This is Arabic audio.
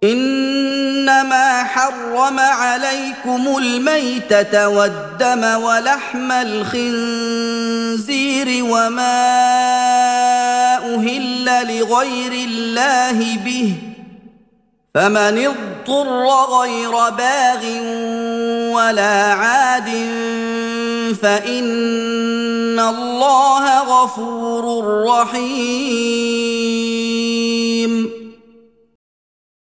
إنما حرم عليكم الميتة والدم ولحم الخنزير وما أهل لغير الله به، فمن اضطر غير باغ ولا عاد فإن الله غفور رحيم.